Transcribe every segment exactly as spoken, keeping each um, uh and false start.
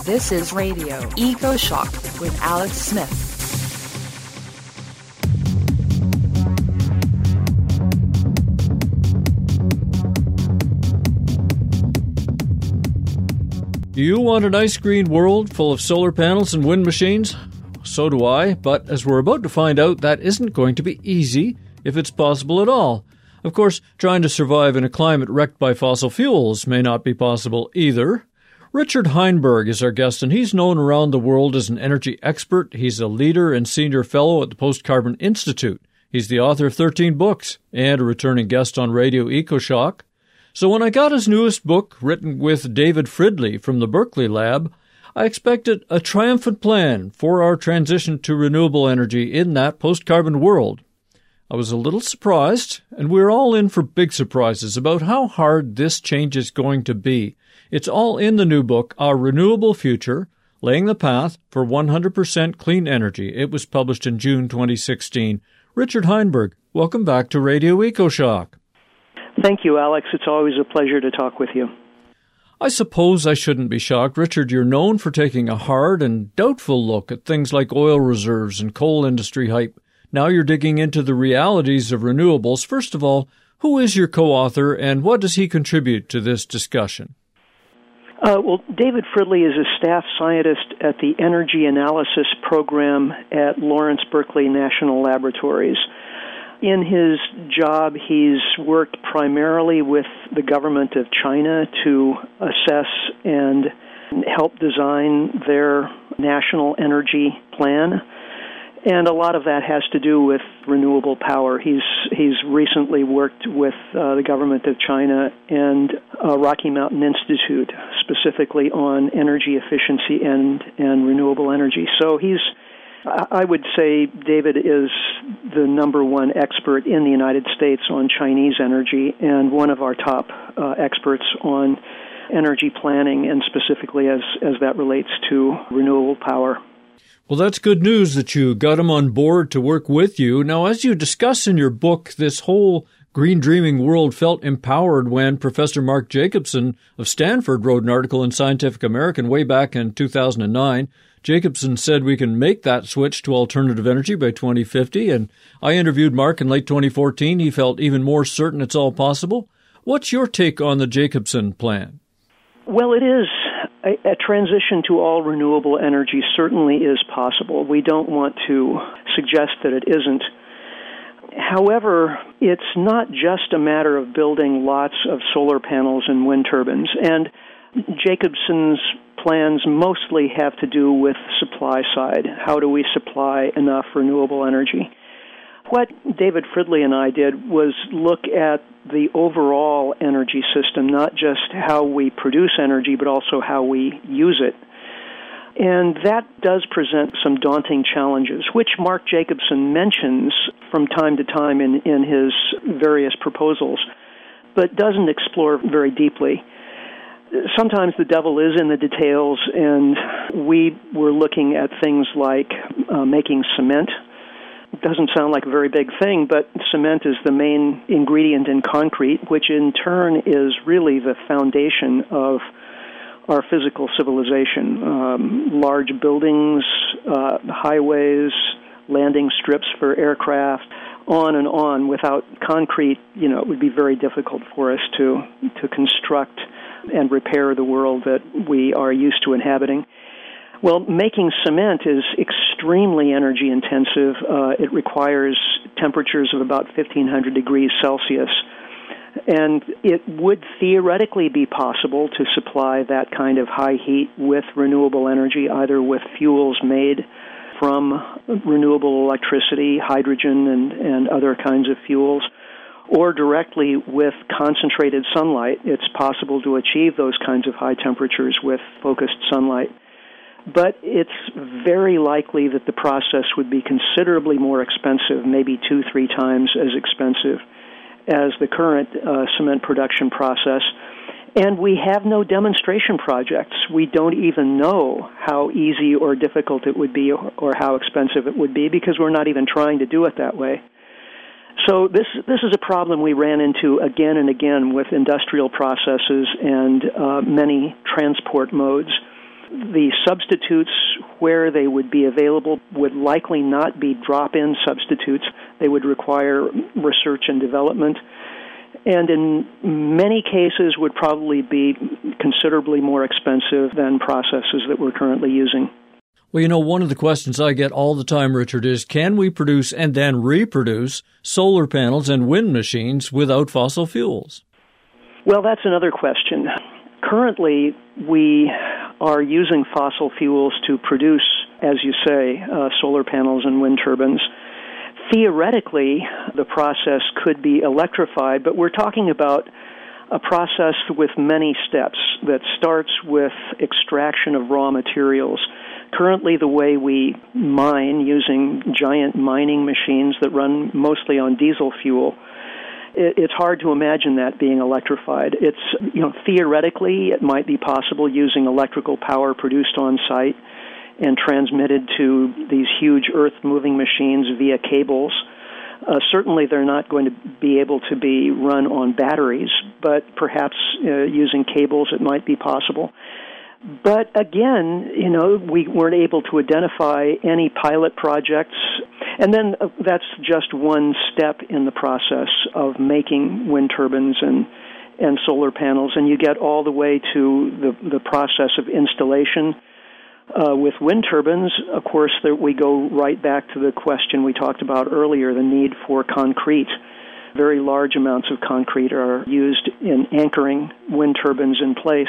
This is Radio Eco Shock with Alex Smith. Do you want a nice green world full of solar panels and wind machines? So do I, but as we're about to find out, that isn't going to be easy, if it's possible at all. Of course, trying to survive in a climate wrecked by fossil fuels may not be possible either. Richard Heinberg is our guest, and he's known around the world as an energy expert. He's a leader and senior fellow at the Post-Carbon Institute. He's the author of thirteen books and a returning guest on Radio EcoShock. So when I got his newest book, written with David Fridley from the Berkeley Lab, I expected a triumphant plan for our transition to renewable energy in that post-carbon world. I was a little surprised, and we're all in for big surprises about how hard this change is going to be. It's all in the new book, Our Renewable Future, Laying the Path for one hundred percent Clean Energy. It was published in June twenty sixteen. Richard Heinberg, welcome back to Radio EcoShock. Thank you, Alex. It's always a pleasure to talk with you. I suppose I shouldn't be shocked. Richard, you're known for taking a hard and doubtful look at things like oil reserves and coal industry hype. Now you're digging into the realities of renewables. First of all, who is your co-author and what does he contribute to this discussion? Uh, well, David Fridley is a staff scientist at the Energy Analysis Program at Lawrence Berkeley National Laboratories. In his job, he's worked primarily with the government of China to assess and help design their national energy plan. And a lot of that has to do with renewable power. He's he's recently worked with uh, the government of China and uh, Rocky Mountain Institute, specifically on energy efficiency and, and renewable energy. So he's, I would say David is the number one expert in the United States on Chinese energy and one of our top uh, experts on energy planning and specifically as, as that relates to renewable power. Well, that's good news that you got him on board to work with you. Now, as you discuss in your book, this whole green dreaming world felt empowered when Professor Mark Jacobson of Stanford wrote an article in Scientific American way back in two thousand nine. Jacobson said we can make that switch to alternative energy by twenty fifty, and I interviewed Mark in late twenty fourteen. He felt even more certain it's all possible. What's your take on the Jacobson plan? Well, it is. A, a transition to all renewable energy certainly is possible. We don't want to suggest that it isn't. However, it's not just a matter of building lots of solar panels and wind turbines. And Jacobson's plans mostly have to do with supply side. How do we supply enough renewable energy? What David Fridley and I did was look at the overall energy system, not just how we produce energy, but also how we use it. And that does present some daunting challenges, which Mark Jacobson mentions from time to time in, in his various proposals, but doesn't explore very deeply. Sometimes the devil is in the details, and we were looking at things like uh, making cement. It doesn't sound like a very big thing, but cement is the main ingredient in concrete, which in turn is really the foundation of our physical civilization. Um, large buildings, uh, highways, landing strips for aircraft, on and on. Without concrete, you know, it would be very difficult for us to to construct and repair the world that we are used to inhabiting. Well, making cement is extremely energy intensive. Uh, it requires temperatures of about fifteen hundred degrees Celsius. And it would theoretically be possible to supply that kind of high heat with renewable energy, either with fuels made from renewable electricity, hydrogen, and, and other kinds of fuels, or directly with concentrated sunlight. It's possible to achieve those kinds of high temperatures with focused sunlight. But it's very likely that the process would be considerably more expensive, maybe two, three times as expensive as the current uh, cement production process. And we have no demonstration projects. We don't even know how easy or difficult it would be or, or how expensive it would be because we're not even trying to do it that way. So this this is a problem we ran into again and again with industrial processes and uh, many transport modes. The substitutes, where they would be available, would likely not be drop-in substitutes. They would require research and development, and in many cases would probably be considerably more expensive than processes that we're currently using. Well, you know, one of the questions I get all the time, Richard, is can we produce and then reproduce solar panels and wind machines without fossil fuels? Well, that's another question. Currently, we are using fossil fuels to produce, as you say, uh, solar panels and wind turbines. Theoretically, the process could be electrified, but we're talking about a process with many steps that starts with extraction of raw materials. Currently, the way we mine using giant mining machines that run mostly on diesel fuel, it's hard to imagine that being electrified. It's, you know, theoretically, it might be possible using electrical power produced on site and transmitted to these huge earth-moving machines via cables. Uh, certainly, they're not going to be able to be run on batteries, but perhaps uh, using cables it might be possible. But again, you know, we weren't able to identify any pilot projects. And then uh, that's just one step in the process of making wind turbines and, and solar panels. And you get all the way to the, the process of installation. Uh, with wind turbines, of course, there, we go right back to the question we talked about earlier, the need for concrete. Very large amounts of concrete are used in anchoring wind turbines in place.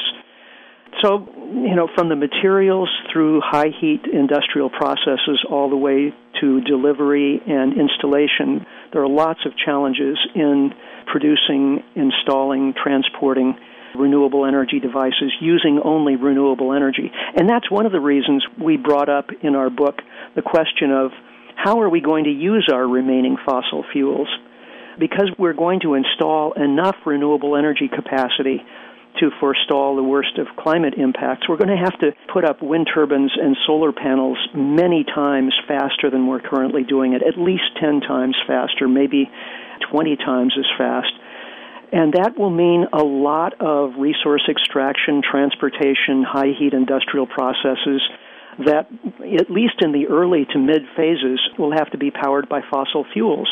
So, you know, from the materials through high-heat industrial processes all the way to delivery and installation, there are lots of challenges in producing, installing, transporting renewable energy devices using only renewable energy. And that's one of the reasons we brought up in our book the question of how are we going to use our remaining fossil fuels? Because we're going to install enough renewable energy capacity to forestall the worst of climate impacts, we're going to have to put up wind turbines and solar panels many times faster than we're currently doing it, at least ten times faster, maybe twenty times as fast. And that will mean a lot of resource extraction, transportation, high-heat industrial processes that, at least in the early to mid phases, will have to be powered by fossil fuels.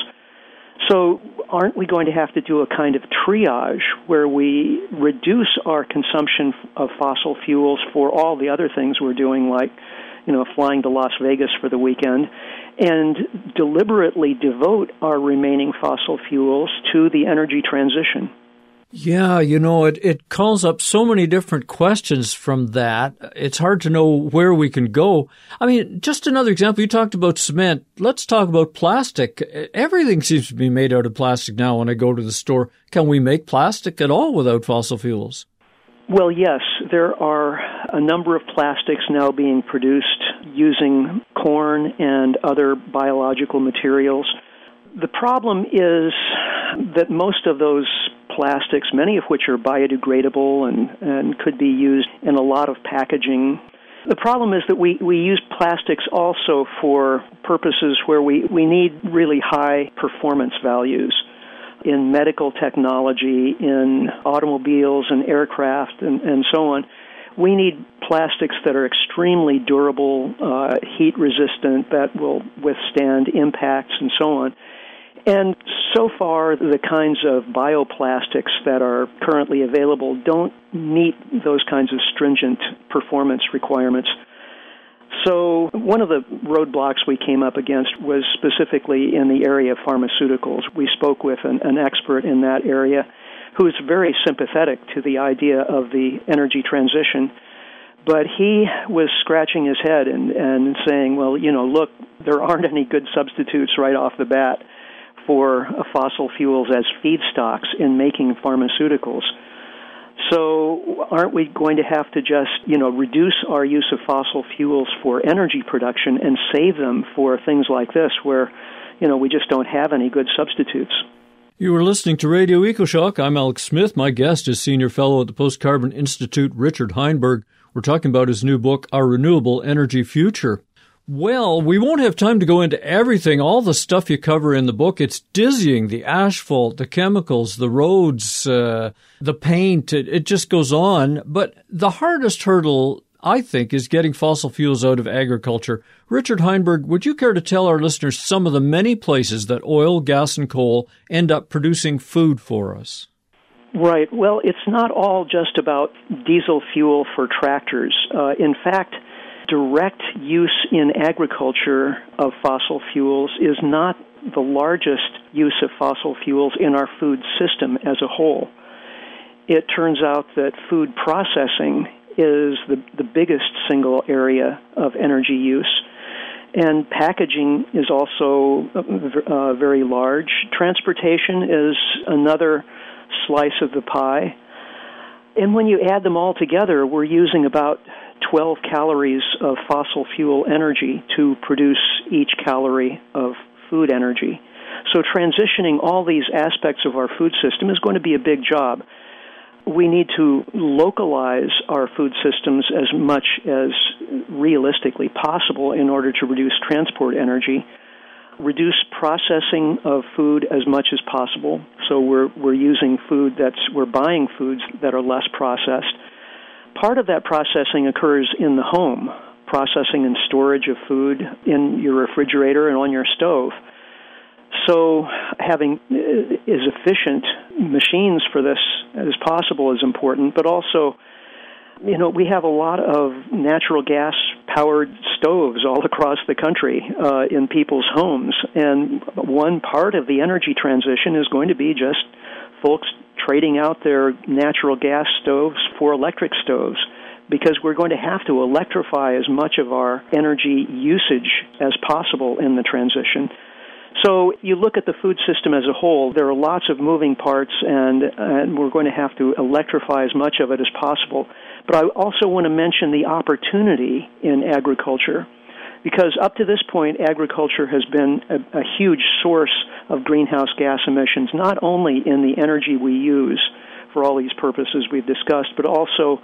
So aren't we going to have to do a kind of triage where we reduce our consumption of fossil fuels for all the other things we're doing, like, you know, flying to Las Vegas for the weekend, and deliberately devote our remaining fossil fuels to the energy transition? Yeah, you know, it, it calls up so many different questions from that. It's hard to know where we can go. I mean, just another example, you talked about cement. Let's talk about plastic. Everything seems to be made out of plastic now when I go to the store. Can we make plastic at all without fossil fuels? Well, yes. There are a number of plastics now being produced using corn and other biological materials. The problem is that most of those plastics, many of which are biodegradable and, and could be used in a lot of packaging. The problem is that we, we use plastics also for purposes where we, we need really high performance values in medical technology, in automobiles and aircraft and, and so on. We need plastics that are extremely durable, uh, heat resistant, that will withstand impacts and so on. And so far, the kinds of bioplastics that are currently available don't meet those kinds of stringent performance requirements. So one of the roadblocks we came up against was specifically in the area of pharmaceuticals. We spoke with an, an expert in that area who is very sympathetic to the idea of the energy transition, but he was scratching his head and, and saying, well, you know, look, there aren't any good substitutes right off the bat for fossil fuels as feedstocks in making pharmaceuticals. So aren't we going to have to just, you know, reduce our use of fossil fuels for energy production and save them for things like this where, you know, we just don't have any good substitutes? You were listening to Radio EcoShock. I'm Alex Smith. My guest is Senior Fellow at the Post-Carbon Institute, Richard Heinberg. We're talking about his new book, Our Renewable Energy Future. Well, we won't have time to go into everything, all the stuff you cover in the book. It's dizzying, the asphalt, the chemicals, the roads, uh, the paint, it, it just goes on. But the hardest hurdle I think, is getting fossil fuels out of agriculture. Richard Heinberg, would you care to tell our listeners some of the many places that oil, gas, and coal end up producing food for us? Right. Well, it's not all just about diesel fuel for tractors. Uh, in fact, direct use in agriculture of fossil fuels is not the largest use of fossil fuels in our food system as a whole. It turns out that food processing is the, the biggest single area of energy use, and packaging is also uh, very large. Transportation is another slice of the pie. And when you add them all together, we're using about twelve calories of fossil fuel energy to produce each calorie of food energy. So transitioning all these aspects of our food system is going to be a big job. We need to localize our food systems as much as realistically possible in order to reduce transport energy, reduce processing of food as much as possible. So we're we're using food that's we're buying foods that are less processed. Part of that processing occurs in the home, processing and storage of food in your refrigerator and on your stove. So having as efficient machines for this as possible is important, but also, you know, we have a lot of natural gas-powered stoves all across the country uh, in people's homes, and one part of the energy transition is going to be just folks trading out their natural gas stoves for electric stoves, because we're going to have to electrify as much of our energy usage as possible in the transition. So you look at the food system as a whole, there are lots of moving parts, and, and we're going to have to electrify as much of it as possible. But I also want to mention the opportunity in agriculture, because up to this point, agriculture has been a, a huge source of greenhouse gas emissions, not only in the energy we use for all these purposes we've discussed, but also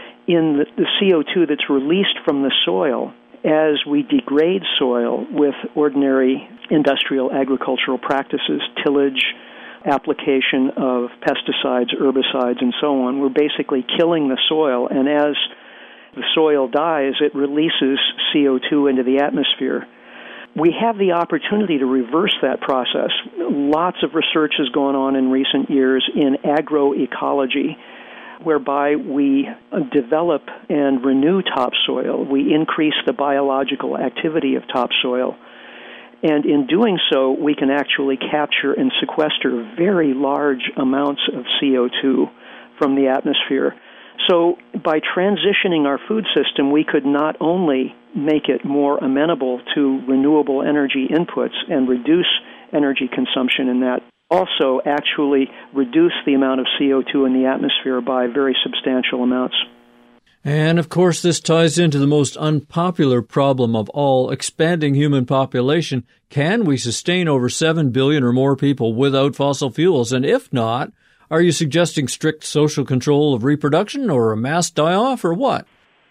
in the, the C O two that's released from the soil as we degrade soil with ordinary industrial agricultural practices, tillage, application of pesticides, herbicides, and so on. We're basically killing the soil, and as the soil dies, it releases C O two into the atmosphere. We have the opportunity to reverse that process. Lots of research has gone on in recent years in agroecology, whereby we develop and renew topsoil. We increase the biological activity of topsoil. And in doing so, we can actually capture and sequester very large amounts of C O two from the atmosphere. So by transitioning our food system, we could not only make it more amenable to renewable energy inputs and reduce energy consumption in that, also actually reduce the amount of C O two in the atmosphere by very substantial amounts. And, of course, this ties into the most unpopular problem of all, expanding human population. Can we sustain over seven billion or more people without fossil fuels? And if not, are you suggesting strict social control of reproduction or a mass die-off or what?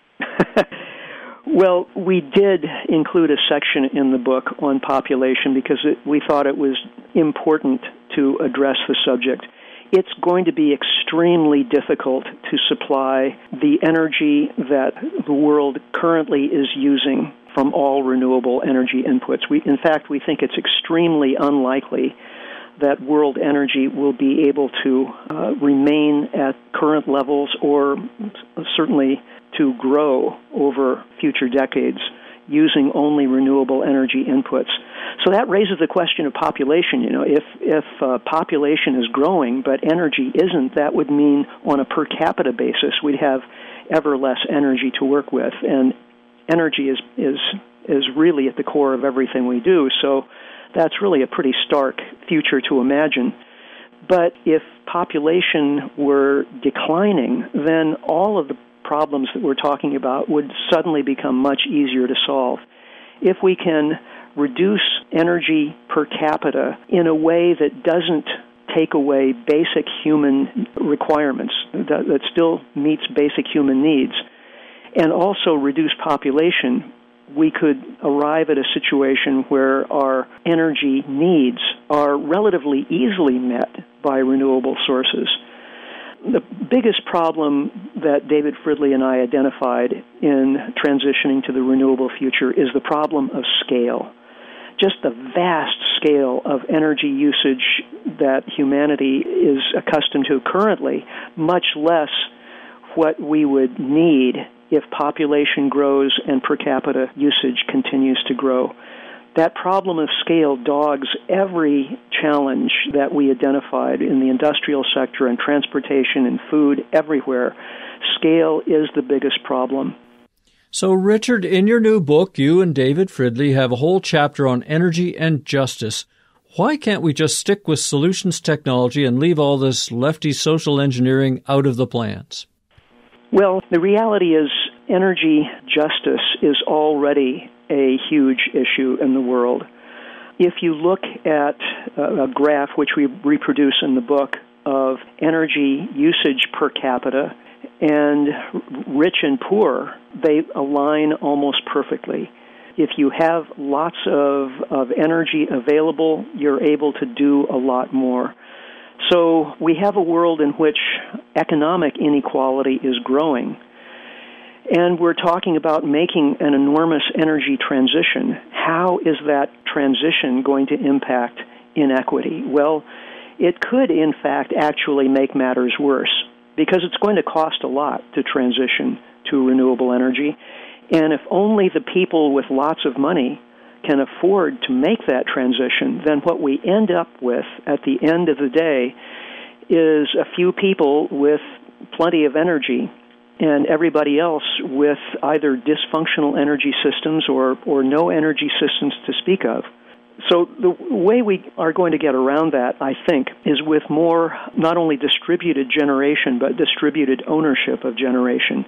Well, we did include a section in the book on population because it, we thought it was important to address the subject. It's going to be extremely difficult to supply the energy that the world currently is using from all renewable energy inputs. We, in fact, we think it's extremely unlikely that world energy will be able to uh, remain at current levels or certainly to grow over future decades using only renewable energy inputs. So that raises the question of population. You know, if if uh, population is growing but energy isn't, that would mean on a per capita basis we'd have ever less energy to work with, and energy is is is really at the core of everything we do. So that's really a pretty stark future to imagine. But if population were declining, then all of the problems that we're talking about would suddenly become much easier to solve. If we can reduce energy per capita in a way that doesn't take away basic human requirements, that, that still meets basic human needs, and also reduce population, we could arrive at a situation where our energy needs are relatively easily met by renewable sources. the biggest problem that David Fridley and I identified in transitioning to the renewable future is the problem of scale. Just the vast scale of energy usage that humanity is accustomed to currently, much less what we would need if population grows and per capita usage continues to grow. That problem of scale dogs every challenge that we identified in the industrial sector and transportation and food everywhere. Scale is the biggest problem. So, Richard, in your new book, you and David Fridley have a whole chapter on energy and justice. Why can't we just stick with solutions technology and leave all this lefty social engineering out of the plans? Well, the reality is energy justice is already a huge issue in the world. If you look at a graph, which we reproduce in the book, of energy usage per capita, and rich and poor, they align almost perfectly. If you have lots of, of energy available, you're able to do a lot more. So we have a world in which economic inequality is growing. And we're talking about making an enormous energy transition. How is that transition going to impact inequity? Well, it could, in fact, actually make matters worse, because it's going to cost a lot to transition to renewable energy. And if only the people with lots of money can afford to make that transition, then what we end up with at the end of the day is a few people with plenty of energy and everybody else with either dysfunctional energy systems or, or no energy systems to speak of. So the way we are going to get around that, I think, is with more not only distributed generation, but distributed ownership of generation.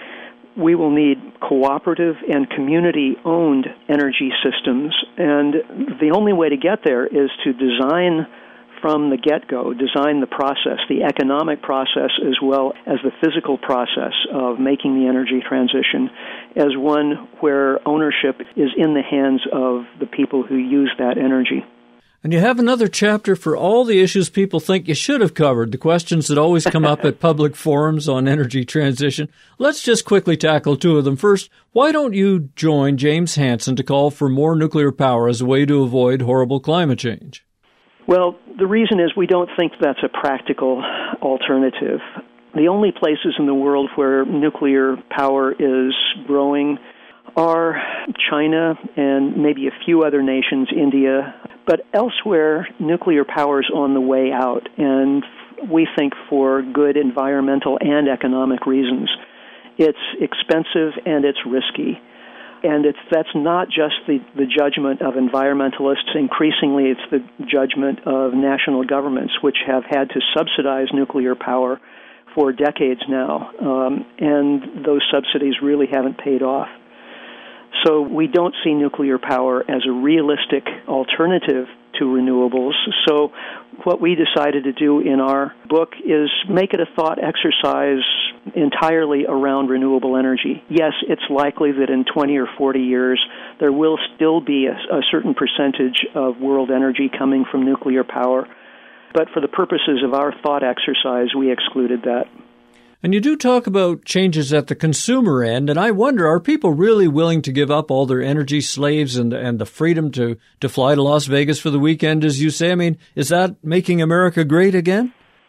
We will need cooperative and community-owned energy systems, and the only way to get there is to design from the get-go, design the process, the economic process as well as the physical process of making the energy transition as one where ownership is in the hands of the people who use that energy. And you have another chapter for all the issues people think you should have covered, the questions that always come up at public forums on energy transition. Let's just quickly tackle two of them. First, why don't you join James Hansen to call for more nuclear power as a way to avoid horrible climate change? Well, the reason is we don't think that's a practical alternative. The only places in the world where nuclear power is growing are China and maybe a few other nations, India. But elsewhere, nuclear power is on the way out, and we think for good environmental and economic reasons. It's expensive and it's risky. And it's, that's not just the, the judgment of environmentalists. Increasingly, it's the judgment of national governments, which have had to subsidize nuclear power for decades now. Um, and those subsidies really haven't paid off. So we don't see nuclear power as a realistic alternative to renewables. So what we decided to do in our book is make it a thought exercise entirely around renewable energy. Yes, it's likely that in twenty or forty years there will still be a, a certain percentage of world energy coming from nuclear power, but for the purposes of our thought exercise, we excluded that. And you do talk about changes at the consumer end, and I wonder, are people really willing to give up all their energy slaves and and the freedom to, to fly to Las Vegas for the weekend, as you say? I mean, is that making America great again?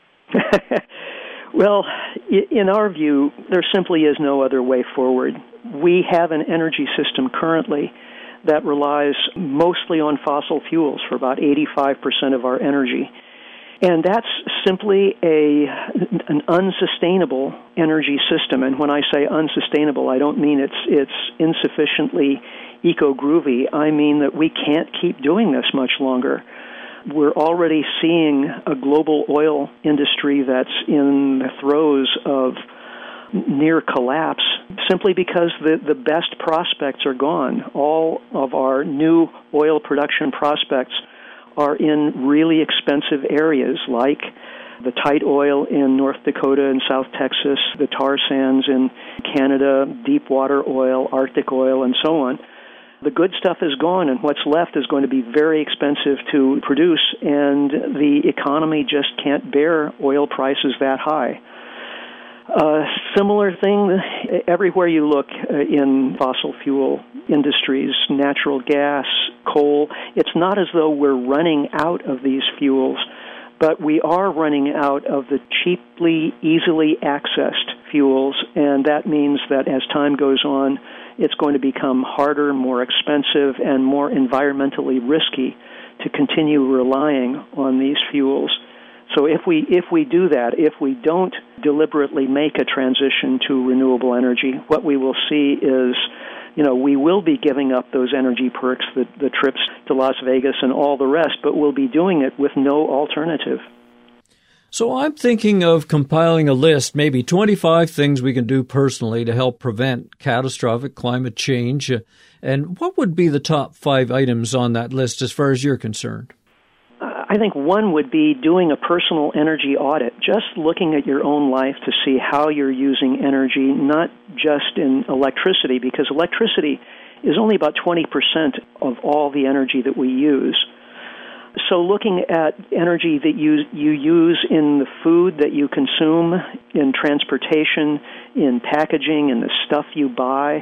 Well, in our view, there simply is no other way forward. We have an energy system currently that relies mostly on fossil fuels for about eighty-five percent of our energy. And that's simply a an unsustainable energy system. And when I say unsustainable, I don't mean it's it's insufficiently eco-groovy. I mean that we can't keep doing this much longer. We're already seeing a global oil industry that's in the throes of near collapse simply because the, the best prospects are gone. All of our new oil production prospects are in really expensive areas like the tight oil in North Dakota and South Texas, the tar sands in Canada, deep water oil, Arctic oil, and so on. the good stuff is gone, and what's left is going to be very expensive to produce, and the economy just can't bear oil prices that high. Uh, similar thing everywhere you look uh, in fossil fuel industries, natural gas, coal. It's not as though we're running out of these fuels, but we are running out of the cheaply, easily accessed fuels, and that means that as time goes on, it's going to become harder, more expensive, and more environmentally risky to continue relying on these fuels. So if we if we do that, if we don't deliberately make a transition to renewable energy, what we will see is, you know, we will be giving up those energy perks, the, the trips to Las Vegas and all the rest, but we'll be doing it with no alternative. So I'm thinking of compiling a list, maybe twenty-five things we can do personally to help prevent catastrophic climate change. And what would be the top five items on that list as far as you're concerned? I think one would be doing a personal energy audit, just looking at your own life to see how you're using energy, not just in electricity, because electricity is only about twenty percent of all the energy that we use. So looking at energy that you, you use in the food that you consume, in transportation, in packaging, in the stuff you buy,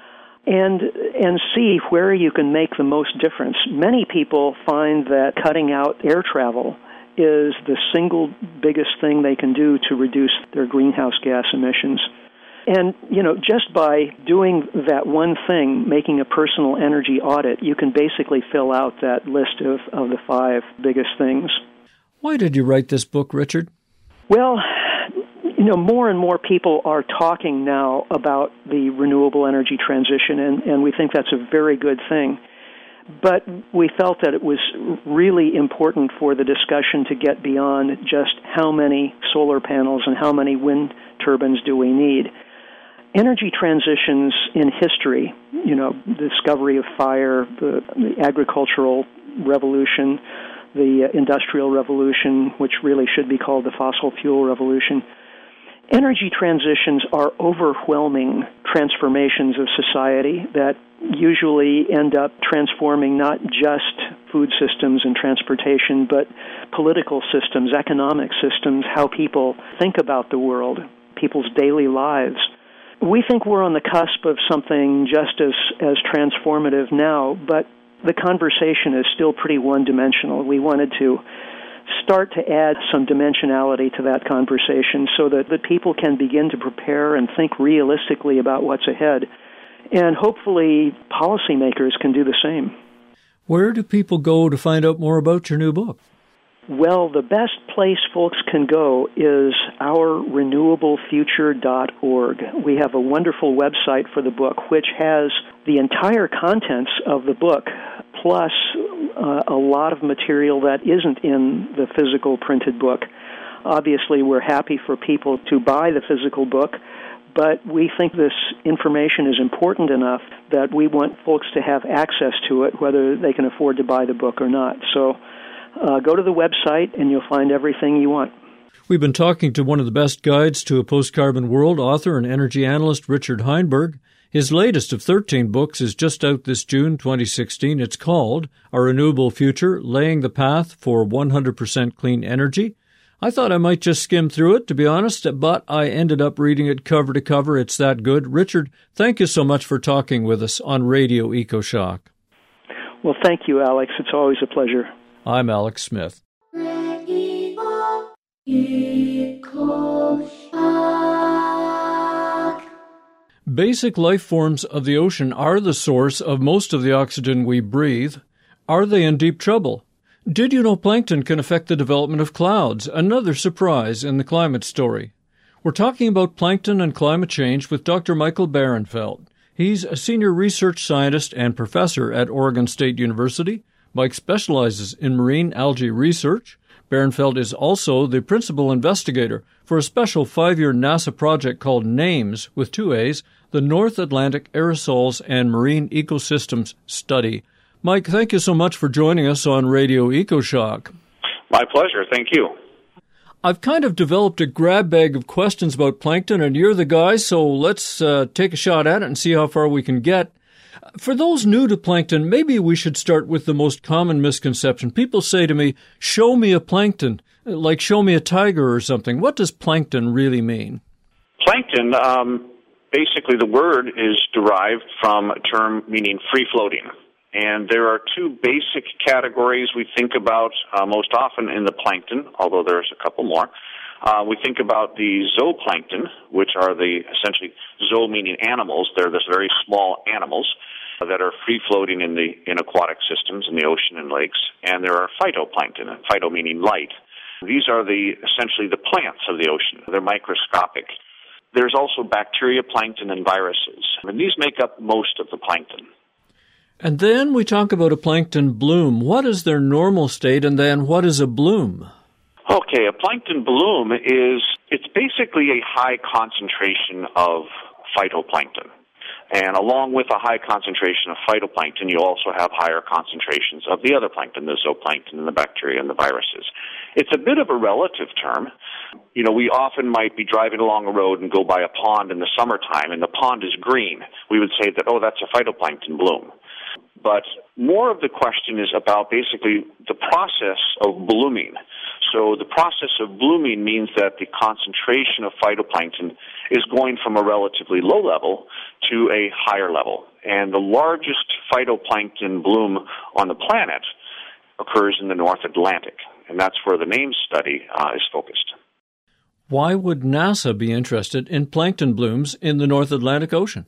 and and see where you can make the most difference. Many people find that cutting out air travel is the single biggest thing they can do to reduce their greenhouse gas emissions. And, you know, just by doing that one thing, making a personal energy audit, you can basically fill out that list of, of the five biggest things. Why did you write this book, Richard? Well, you know, more and more people are talking now about the renewable energy transition, and, and we think that's a very good thing. But we felt that it was really important for the discussion to get beyond just how many solar panels and how many wind turbines do we need. Energy transitions in history, you know, the discovery of fire, the, the agricultural revolution, the industrial revolution, which really should be called the fossil fuel revolution. Energy transitions are overwhelming transformations of society that usually end up transforming not just food systems and transportation, but political systems, economic systems, how people think about the world, people's daily lives. We think we're on the cusp of something just as, as transformative now, but the conversation is still pretty one-dimensional. We wanted to start to add some dimensionality to that conversation so that, that people can begin to prepare and think realistically about what's ahead. And hopefully policymakers can do the same. Where do people go to find out more about your new book? Well, the best place folks can go is our renewable future dot org. We have a wonderful website for the book, which has the entire contents of the book, plus uh, a lot of material that isn't in the physical printed book. Obviously, we're happy for people to buy the physical book, but we think this information is important enough that we want folks to have access to it, whether they can afford to buy the book or not. So uh, go to the website and you'll find everything you want. We've been talking to one of the best guides to a post-carbon world, author and energy analyst Richard Heinberg. His latest of thirteen books is just out this June twenty sixteen. It's called A Renewable Future, Laying the Path for one hundred percent Clean Energy. I thought I might just skim through it, to be honest, but I ended up reading it cover to cover. It's that good. Richard, thank you so much for talking with us on Radio EcoShock. Well, thank you, Alex. It's always a pleasure. I'm Alex Smith. Radio EcoShock. Basic life forms of the ocean are the source of most of the oxygen we breathe. Are they in deep trouble? Did you know plankton can affect the development of clouds? Another surprise in the climate story. We're talking about plankton and climate change with Doctor Michael Barenfeld. He's a senior research scientist and professor at Oregon State University. Mike specializes in marine algae research. Barenfeld is also the principal investigator for a special five-year NASA project called NAMES, with two A's, the North Atlantic Aerosols and Marine Ecosystems Study. Mike, thank you so much for joining us on Radio EcoShock. My pleasure. Thank you. I've kind of developed a grab bag of questions about plankton, and you're the guy, so let's uh, take a shot at it and see how far we can get. For those new to plankton, maybe we should start with the most common misconception. People say to me, show me a plankton, like show me a tiger or something. What does plankton really mean? Plankton, um, basically the word is derived from a term meaning free-floating. And there are two basic categories we think about uh, most often in the plankton, although there's a couple more. Uh, we think about the zooplankton, which are the essentially zoo meaning animals. They're this very small animals that are free-floating in the in aquatic systems, in the ocean and lakes. And there are phytoplankton, phyto meaning light. These are the essentially the plants of the ocean. They're microscopic. There's also bacteria, plankton, and viruses. And these make up most of the plankton. And then we talk about a plankton bloom. What is their normal state, and then what is a bloom? Okay, a plankton bloom is, it's basically a high concentration of phytoplankton. And along with a high concentration of phytoplankton, you also have higher concentrations of the other plankton, the zooplankton and the bacteria and the viruses. It's a bit of a relative term. You know, we often might be driving along a road and go by a pond in the summertime, and the pond is green. We would say that, oh, that's a phytoplankton bloom. But more of the question is about basically the process of blooming. So the process of blooming means that the concentration of phytoplankton is going from a relatively low level to a higher level. And the largest phytoplankton bloom on the planet occurs in the North Atlantic, and that's where the NAMES study uh, is focused. Why would NASA be interested in plankton blooms in the North Atlantic Ocean?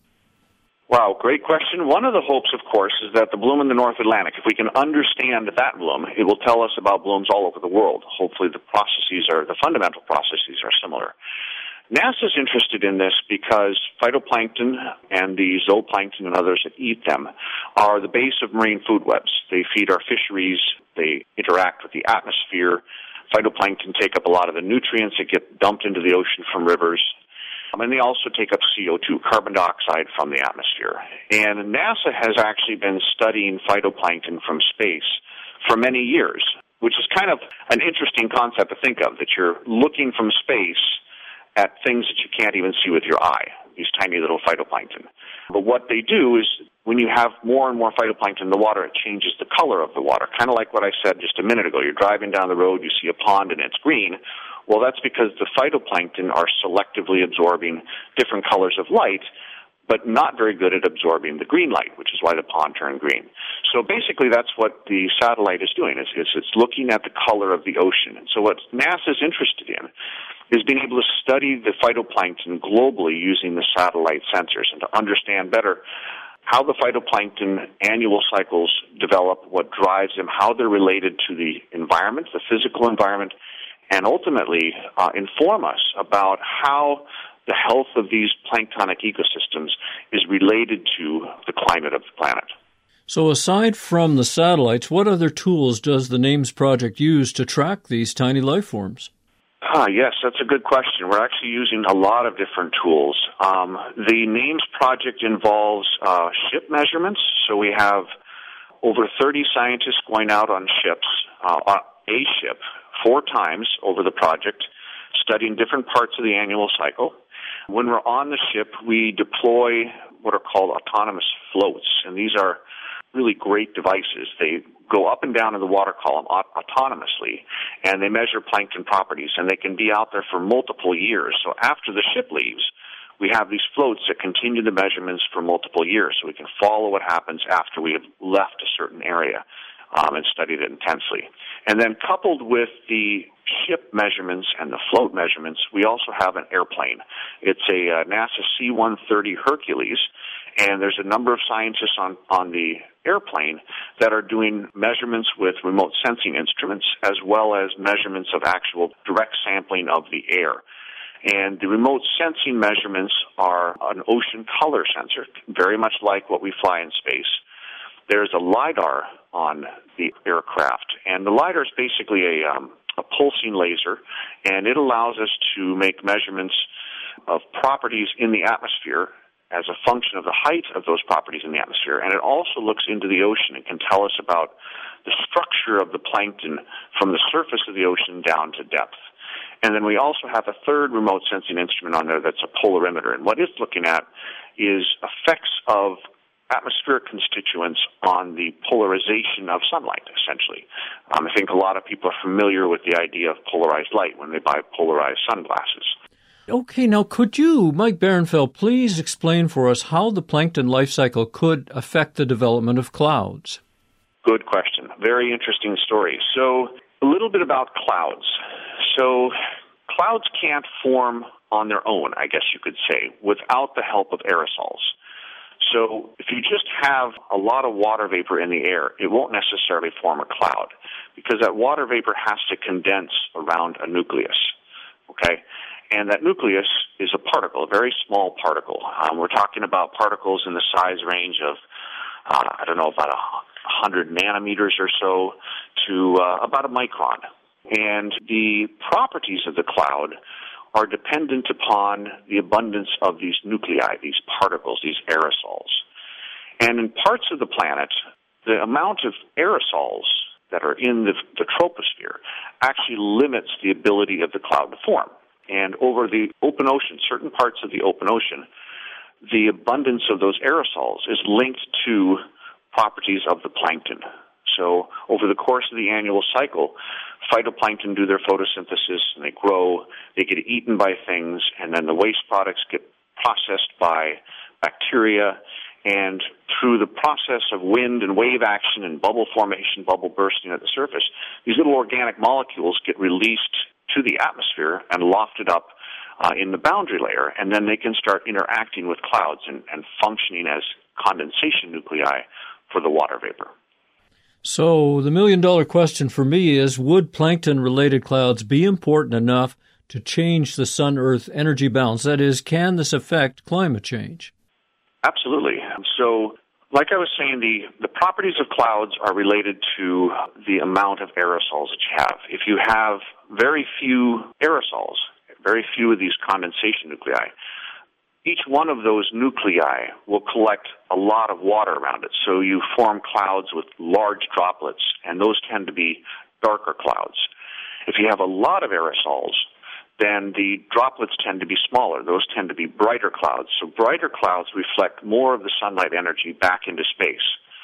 Wow, great question. One of the hopes, of course, is that the bloom in the North Atlantic, if we can understand that bloom, it will tell us about blooms all over the world. Hopefully the processes are, the fundamental processes are similar. NASA's interested in this because phytoplankton and the zooplankton and others that eat them are the base of marine food webs. They feed our fisheries. They interact with the atmosphere. Phytoplankton take up a lot of the nutrients that get dumped into the ocean from rivers. Um, and they also take up C O two, carbon dioxide, from the atmosphere. And NASA has actually been studying phytoplankton from space for many years, which is kind of an interesting concept to think of, that you're looking from space at things that you can't even see with your eye, these tiny little phytoplankton. But what they do is, when you have more and more phytoplankton in the water, it changes the color of the water. Kind of like what I said just a minute ago. You're driving down the road, you see a pond and it's green. Well, that's because the phytoplankton are selectively absorbing different colors of light, but not very good at absorbing the green light, which is why the pond turned green. So basically that's what the satellite is doing, is, is it's looking at the color of the ocean. And so what NASA's interested in is being able to study the phytoplankton globally using the satellite sensors and to understand better how the phytoplankton annual cycles develop, what drives them, how they're related to the environment, the physical environment, and ultimately uh, inform us about how the health of these planktonic ecosystems is related to the climate of the planet. So aside from the satellites, what other tools does the NAMES project use to track these tiny life forms? Ah, yes, that's a good question. We're actually using a lot of different tools. Um, the NAMES project involves uh, ship measurements. So we have over thirty scientists going out on ships, uh, on a ship, four times over the project, studying different parts of the annual cycle. When we're on the ship, we deploy what are called autonomous floats, and these are really great devices. They go up and down in the water column autonomously, and they measure plankton properties, and they can be out there for multiple years. So after the ship leaves, we have these floats that continue the measurements for multiple years, so we can follow what happens after we have left a certain area um, and studied it intensely. And then coupled with the ship measurements and the float measurements, we also have an airplane. It's a uh, NASA C one thirty Hercules, and there's a number of scientists on, on the airplane that are doing measurements with remote sensing instruments as well as measurements of actual direct sampling of the air. And the remote sensing measurements are an ocean color sensor, very much like what we fly in space. There's a LiDAR on the aircraft, and the LiDAR is basically a, um, a pulsing laser, and it allows us to make measurements of properties in the atmosphere as a function of the height of those properties in the atmosphere. And it also looks into the ocean and can tell us about the structure of the plankton from the surface of the ocean down to depth. And then we also have a third remote sensing instrument on there that's a polarimeter. And what it's looking at is effects of atmospheric constituents on the polarization of sunlight, essentially. Um, I think a lot of people are familiar with the idea of polarized light when they buy polarized sunglasses. Okay, now could you, Mike Barenfeld, please explain for us how the plankton life cycle could affect the development of clouds? Good question. Very interesting story. So a little bit about clouds. So clouds can't form on their own, I guess you could say, without the help of aerosols. So if you just have a lot of water vapor in the air, it won't necessarily form a cloud because that water vapor has to condense around a nucleus, okay? And that nucleus is a particle, a very small particle. Um, we're talking about particles in the size range of, uh, I don't know, about a hundred nanometers or so to uh, about a micron. And the properties of the cloud are dependent upon the abundance of these nuclei, these particles, these aerosols. And in parts of the planet, the amount of aerosols that are in the, the troposphere actually limits the ability of the cloud to form. And over the open ocean, certain parts of the open ocean, the abundance of those aerosols is linked to properties of the plankton. So over the course of the annual cycle, phytoplankton do their photosynthesis and they grow, they get eaten by things, and then the waste products get processed by bacteria, and through the process of wind and wave action and bubble formation, bubble bursting at the surface, these little organic molecules get released to the atmosphere and lofted up uh, in the boundary layer, and then they can start interacting with clouds and, and functioning as condensation nuclei for the water vapor. So the million-dollar question for me is, would plankton-related clouds be important enough to change the Sun-Earth energy balance? That is, can this affect climate change? Absolutely. So, like I was saying, the, the properties of clouds are related to the amount of aerosols that you have. If you have very few aerosols, very few of these condensation nuclei, each one of those nuclei will collect a lot of water around it. So you form clouds with large droplets, and those tend to be darker clouds. If you have a lot of aerosols, then the droplets tend to be smaller. Those tend to be brighter clouds. So brighter clouds reflect more of the sunlight energy back into space.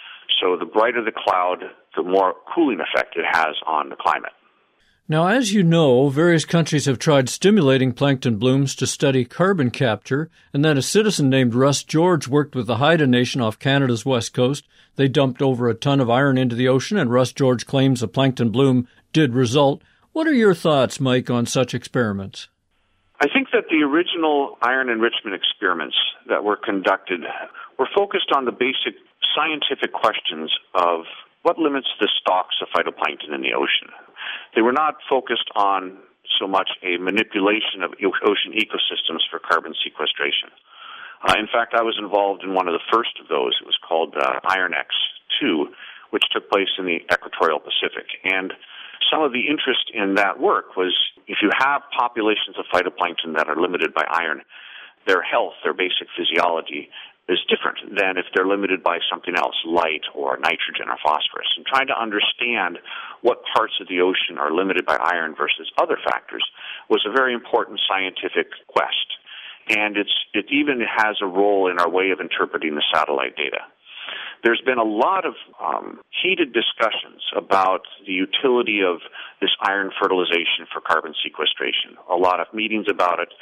So the brighter the cloud, the more cooling effect it has on the climate. Now, as you know, various countries have tried stimulating plankton blooms to study carbon capture, and then a citizen named Russ George worked with the Haida Nation off Canada's west coast. They dumped over a ton of iron into the ocean, and Russ George claims a plankton bloom did result. What are your thoughts, Mike, on such experiments? I think that the original iron enrichment experiments that were conducted were focused on the basic scientific questions of what limits the stocks of phytoplankton in the ocean. They were not focused on so much a manipulation of ocean ecosystems for carbon sequestration. Uh, in fact, I was involved in one of the first of those. It was called uh, Iron X two, which took place in the equatorial Pacific. And some of the interest in that work was if you have populations of phytoplankton that are limited by iron, their health, their basic physiology is different than if they're limited by something else, light or nitrogen or phosphorus. And trying to understand what parts of the ocean are limited by iron versus other factors was a very important scientific quest. And it's, it even has a role in our way of interpreting the satellite data. There's been a lot of um, heated discussions about the utility of this iron fertilization for carbon sequestration, a lot of meetings about it,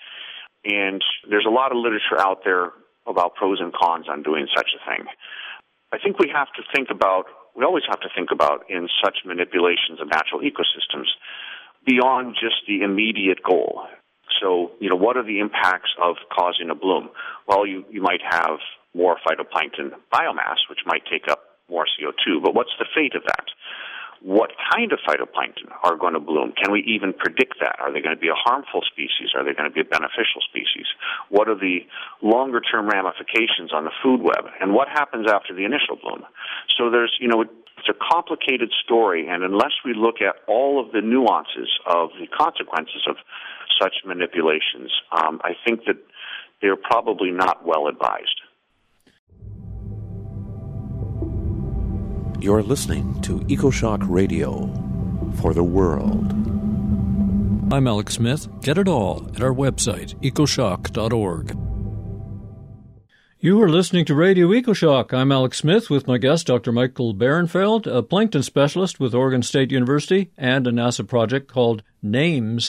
and there's a lot of literature out there about pros and cons on doing such a thing. I think we have to think about, we always have to think about in such manipulations of natural ecosystems beyond just the immediate goal. So, you know, what are the impacts of causing a bloom? Well, you, you might have more phytoplankton biomass, which might take up more C O two, but what's the fate of that? What kind of phytoplankton are going to bloom? Can we even predict that? Are they going to be a harmful species? Are they going to be a beneficial species? What are the longer-term ramifications on the food web? And what happens after the initial bloom? So there's, you know, it's a complicated story, and unless we look at all of the nuances of the consequences of such manipulations, um, I think that they're probably not well advised. You're listening to EcoShock Radio for the world. I'm Alex Smith. Get it all at our website, ecoshock dot org. You are listening to Radio EcoShock. I'm Alex Smith with my guest, Doctor Michael Barenfeld, a plankton specialist with Oregon State University and a NASA project called NAMES.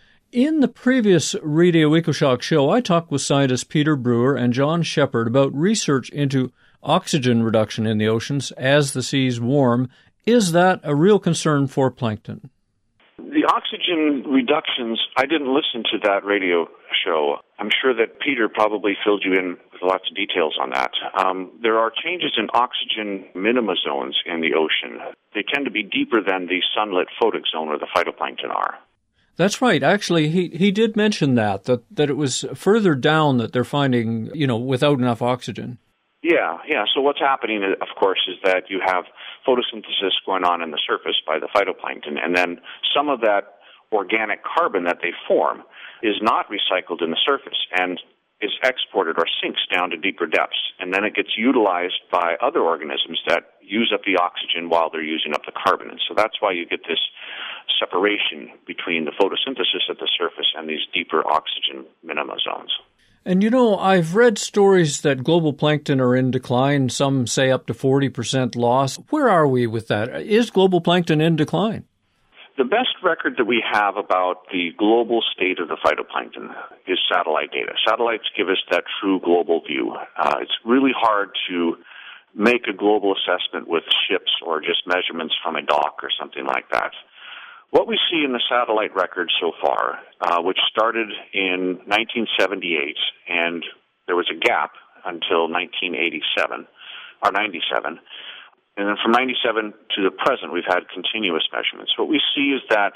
In the previous Radio EcoShock show, I talked with scientists Peter Brewer and John Shepard about research into oxygen reduction in the oceans as the seas warm. Is that a real concern for plankton? The oxygen reductions, I didn't listen to that radio show. I'm sure that Peter probably filled you in with lots of details on that. Um, there are changes in oxygen minima zones in the ocean. They tend to be deeper than the sunlit photic zone where the phytoplankton are. That's right. Actually, he, he did mention that, that, that it was further down that they're finding, you know, without enough oxygen. Yeah, yeah. So what's happening, of course, is that you have photosynthesis going on in the surface by the phytoplankton, and then some of that organic carbon that they form is not recycled in the surface and is exported or sinks down to deeper depths, and then it gets utilized by other organisms that use up the oxygen while they're using up the carbon. And so that's why you get this separation between the photosynthesis at the surface and these deeper oxygen minima zones. And you know, I've read stories that global plankton are in decline. Some say up to forty percent loss. Where are we with that? Is global plankton in decline? The best record that we have about the global state of the phytoplankton is satellite data. Satellites give us that true global view. Uh, it's really hard to make a global assessment with ships or just measurements from a dock or something like that. What we see in the satellite record so far, uh, which started in nineteen seventy-eight, and there was a gap until nineteen eighty-seven, or ninety-seven, and then from ninety-seven to the present, we've had continuous measurements. What we see is that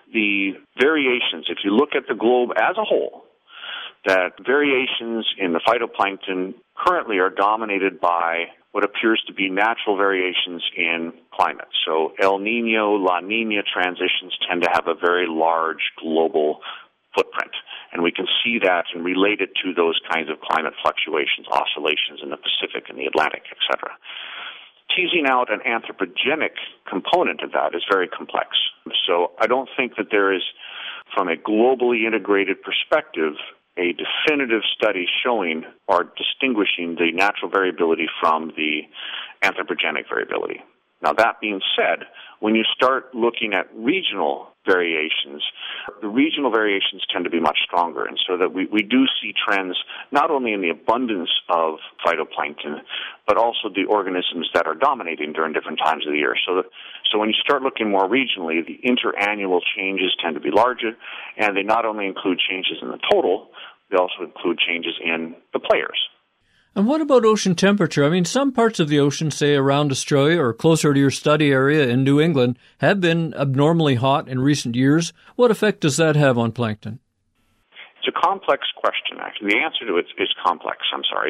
the variations, if you look at the globe as a whole, that variations in the phytoplankton currently are dominated by what appears to be natural variations in climate. So El Nino, La Nina transitions tend to have a very large global footprint. And we can see that and relate it to those kinds of climate fluctuations, oscillations in the Pacific and the Atlantic, et cetera. Teasing out an anthropogenic component of that is very complex. So I don't think that there is, from a globally integrated perspective, a definitive study showing or distinguishing the natural variability from the anthropogenic variability. Now, that being said, when you start looking at regional variations, the regional variations tend to be much stronger, and so that we, we do see trends not only in the abundance of phytoplankton, but also the organisms that are dominating during different times of the year. So, that, so when you start looking more regionally, the interannual changes tend to be larger, and they not only include changes in the total, they also include changes in the players. And what about ocean temperature? I mean, some parts of the ocean, say around Australia or closer to your study area in New England, have been abnormally hot in recent years. What effect does that have on plankton? It's a complex question, actually. The answer to it is complex, I'm sorry.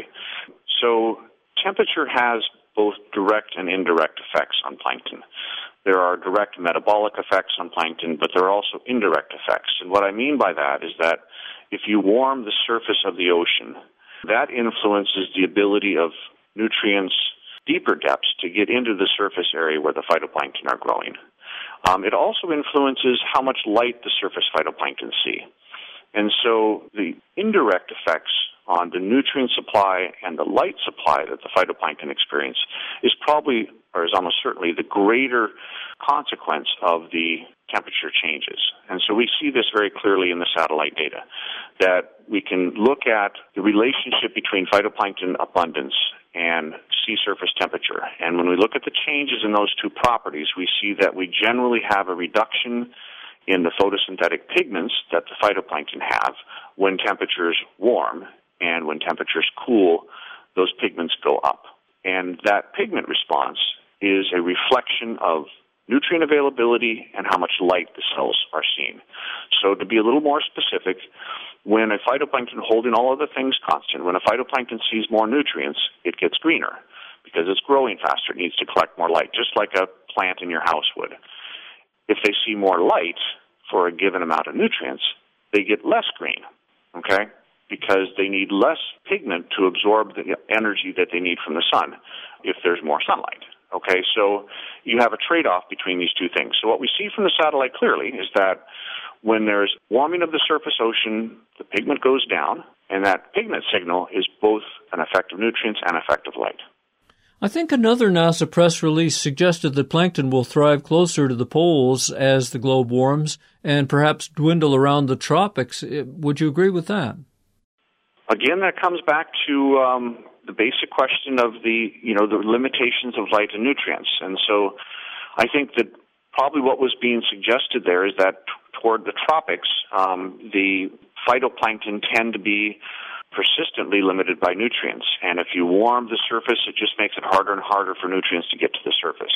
So temperature has both direct and indirect effects on plankton. There are direct metabolic effects on plankton, but there are also indirect effects. And what I mean by that is that if you warm the surface of the ocean, that influences the ability of nutrients deeper depths to get into the surface area where the phytoplankton are growing. Um, it also influences how much light the surface phytoplankton see. And so the indirect effects on the nutrient supply and the light supply that the phytoplankton experience is probably, or is almost certainly, the greater consequence of the temperature changes. And so we see this very clearly in the satellite data, that we can look at the relationship between phytoplankton abundance and sea surface temperature. And when we look at the changes in those two properties, we see that we generally have a reduction in the photosynthetic pigments that the phytoplankton have when temperatures warm, and when temperatures cool, those pigments go up. And that pigment response is a reflection of nutrient availability and how much light the cells are seeing. So to be a little more specific, when a phytoplankton, holding all other things constant, when a phytoplankton sees more nutrients, it gets greener because it's growing faster. It needs to collect more light, just like a plant in your house would. If they see more light for a given amount of nutrients, they get less green, okay? Because they need less pigment to absorb the energy that they need from the sun if there's more sunlight. Okay, so you have a trade-off between these two things. So what we see from the satellite clearly is that when there's warming of the surface ocean, the pigment goes down, And that pigment signal is both an effect of nutrients and effect of light. I think another NASA press release suggested that plankton will thrive closer to the poles as the globe warms and perhaps dwindle around the tropics. Would you agree with that? Again, that comes back to um, the basic question of the, you know, the limitations of light and nutrients. And so I think that probably what was being suggested there is that t- toward the tropics, um, the phytoplankton tend to be persistently limited by nutrients. And if you warm the surface, it just makes it harder and harder for nutrients to get to the surface.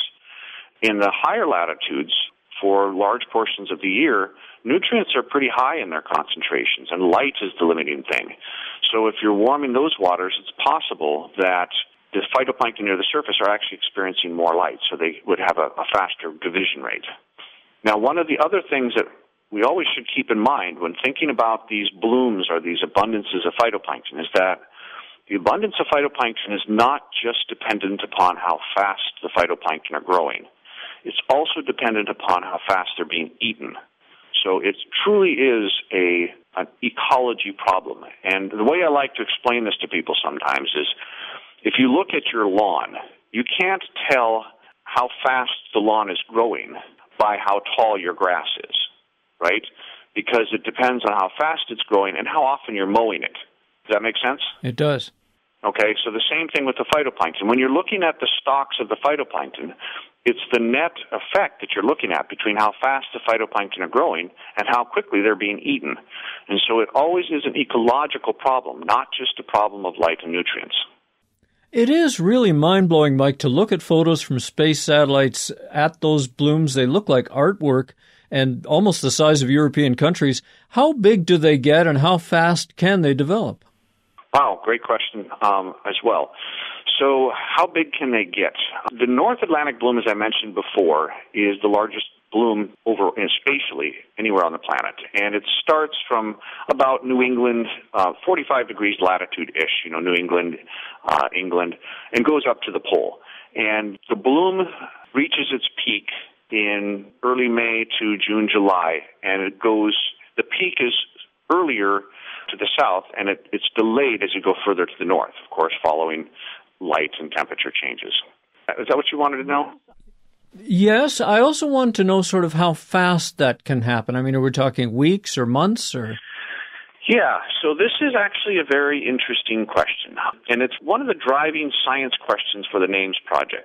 In the higher latitudes, for large portions of the year, nutrients are pretty high in their concentrations, and light is the limiting thing. So if you're warming those waters, it's possible that the phytoplankton near the surface are actually experiencing more light, so they would have a, a faster division rate. Now, one of the other things that we always should keep in mind when thinking about these blooms or these abundances of phytoplankton is that the abundance of phytoplankton is not just dependent upon how fast the phytoplankton are growing. It's also dependent upon how fast they're being eaten. So it truly is a an ecology problem. And the way I like to explain this to people sometimes is if you look at your lawn, you can't tell how fast the lawn is growing by how tall your grass is, right? Because it depends on how fast it's growing and how often you're mowing it. Does that make sense? It does. Okay, so the same thing with the phytoplankton. When you're looking at the stalks of the phytoplankton, it's the net effect that you're looking at between how fast the phytoplankton are growing and how quickly they're being eaten. And so it always is an ecological problem, not just a problem of light and nutrients. It is really mind-blowing, Mike, to look at photos from space satellites at those blooms. They look like artwork and almost the size of European countries. How big do they get and how fast can they develop? Wow, great question um, as well. So how big can they get? The North Atlantic bloom, as I mentioned before, is the largest bloom over uh, spatially anywhere on the planet. And it starts from about New England, uh, forty-five degrees latitude-ish, you know, New England, uh, England, and goes up to the pole. And the bloom reaches its peak in early May to June, July, and it goes, the peak is earlier to the south, and it, it's delayed as you go further to the north, of course, following light and temperature changes. Is that what you wanted to know? Yes. I also want to know sort of how fast that can happen. I mean, are we talking weeks or months or? Yeah, so this is actually a very interesting question, and it's one of the driving science questions for the NAMES project.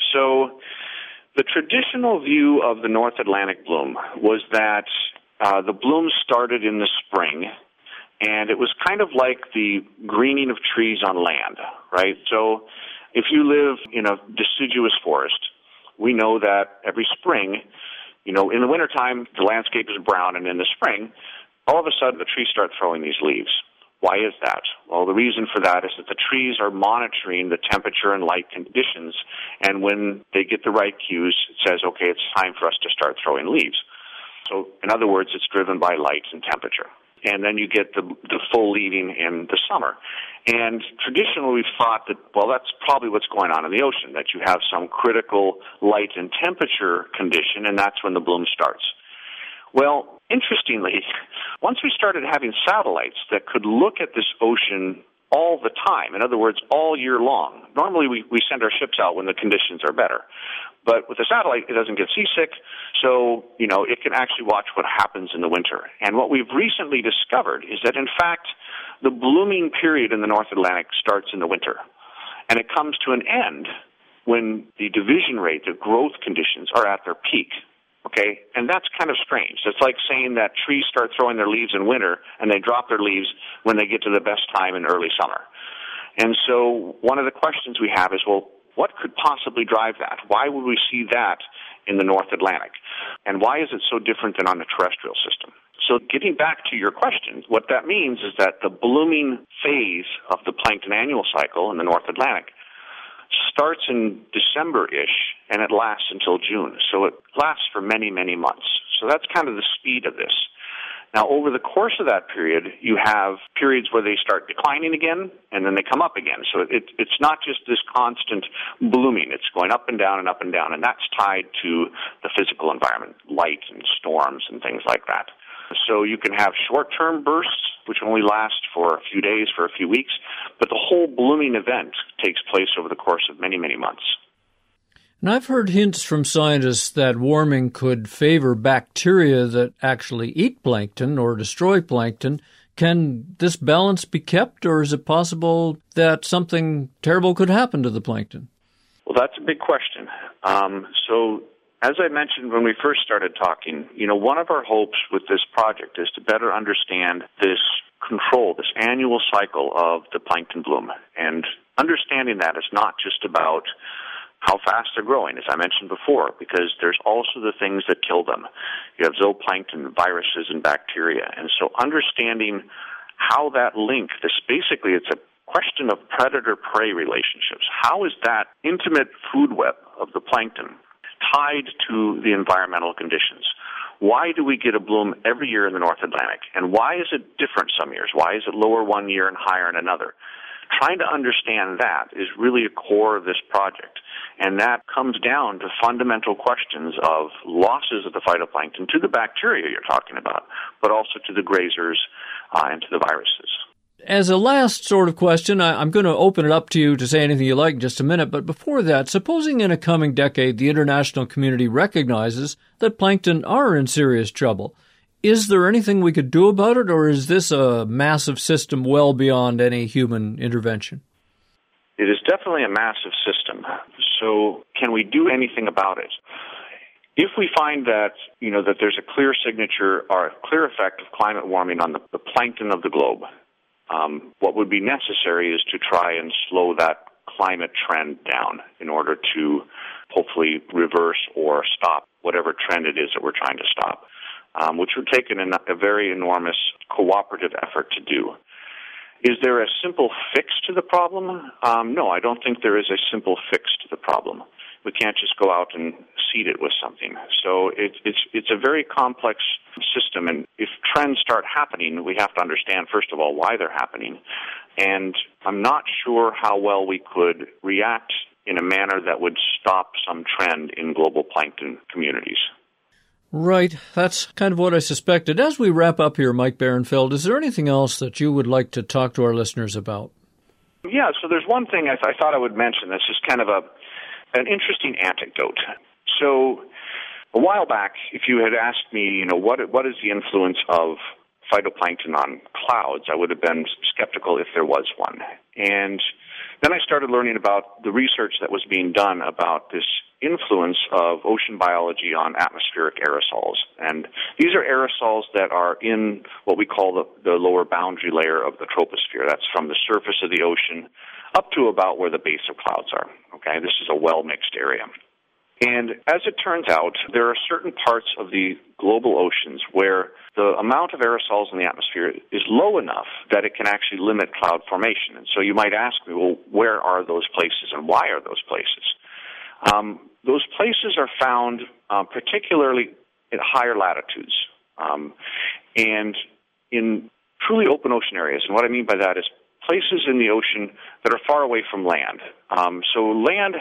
So the traditional view of the North Atlantic bloom was that uh, the bloom started in the spring, and it was kind of like the greening of trees on land, right? So if you live in a deciduous forest, we know that every spring, you know, in the wintertime, the landscape is brown, and in the spring, all of a sudden the trees start throwing these leaves. Why is that? Well, the reason for that is that the trees are monitoring the temperature and light conditions, and when they get the right cues, it says, okay, it's time for us to start throwing leaves. So, in other words, it's driven by light and temperature. And then you get the, the full leaving in the summer. And traditionally we've thought that, well, that's probably what's going on in the ocean, that you have some critical light and temperature condition, and that's when the bloom starts. Well, interestingly, once we started having satellites that could look at this ocean all the time, in other words, all year long. Normally we, we send our ships out when the conditions are better. But with a satellite, it doesn't get seasick, so, you know, it can actually watch what happens in the winter. And what we've recently discovered is that, in fact, the blooming period in the North Atlantic starts in the winter. And it comes to an end when the division rate, the growth conditions, are at their peak. Okay? And that's kind of strange. It's like saying that trees start throwing their leaves in winter and they drop their leaves when they get to the best time in early summer. And so one of the questions we have is, well, what could possibly drive that? Why would we see that in the North Atlantic? And why is it so different than on the terrestrial system? So getting back to your question, what that means is that the blooming phase of the plankton annual cycle in the North Atlantic starts in December-ish, and it lasts until June. So it lasts for many, many months. So that's kind of the speed of this. Now, over the course of that period, you have periods where they start declining again, and then they come up again. So it, it's not just this constant blooming. It's going up and down and up and down, and that's tied to the physical environment, light and storms and things like that. So you can have short-term bursts which only last for a few days, for a few weeks, but the whole blooming event takes place over the course of many, many months. And I've heard hints from scientists that warming could favor bacteria that actually eat plankton or destroy plankton. Can this balance be kept, or is it possible that something terrible could happen to the plankton? Well, that's a big question. Um, so, as I mentioned when we first started talking, you know, one of our hopes with this project is to better understand this control, this annual cycle of the plankton bloom. And understanding that is not just about how fast they're growing, as I mentioned before, because there's also the things that kill them. You have zooplankton, viruses, and bacteria. And so understanding how that link, this basically it's a question of predator-prey relationships. How is that intimate food web of the plankton tied to the environmental conditions? Why do we get a bloom every year in the North Atlantic? And why is it different some years? Why is it lower one year and higher in another? Trying to understand that is really a core of this project. And that comes down to fundamental questions of losses of the phytoplankton to the bacteria you're talking about, but also to the grazers uh, and to the viruses. As a last sort of question, I, I'm going to open it up to you to say anything you like in just a minute, but before that, supposing in a coming decade the international community recognizes that plankton are in serious trouble, is there anything we could do about it, or is this a massive system well beyond any human intervention? It is definitely a massive system. So can we do anything about it? If we find that, you know, that there's a clear signature or a clear effect of climate warming on the, the plankton of the globe, um, what would be necessary is to try and slow that climate trend down in order to hopefully reverse or stop whatever trend it is that we're trying to stop, um, which would take an, a very enormous cooperative effort to do. Is there a simple fix to the problem? Um, no, I don't think there is a simple fix to the problem. We can't just go out and seed it with something. So it, it's it's a very complex system, and if trends start happening, we have to understand, first of all, why they're happening. And I'm not sure how well we could react in a manner that would stop some trend in global plankton communities. Right. That's kind of what I suspected. As we wrap up here, Mike Barenfeld, is there anything else that you would like to talk to our listeners about? Yeah, so there's one thing I, th- I thought I would mention that's just kind of a an interesting anecdote. So a while back, if you had asked me, you know, what what is the influence of phytoplankton on clouds, I would have been skeptical if there was one. And then I started learning about the research that was being done about this influence of ocean biology on atmospheric aerosols. And these are aerosols that are in what we call the, the lower boundary layer of the troposphere. That's from the surface of the ocean up to about where the base of clouds are. Okay, this is a well-mixed area. And as it turns out, there are certain parts of the global oceans where the amount of aerosols in the atmosphere is low enough that it can actually limit cloud formation. And so you might ask me, well, where are those places and why are those places? Um, those places are found uh, particularly at higher latitudes um, and in truly open ocean areas. And what I mean by that is places in the ocean that are far away from land. Um, so land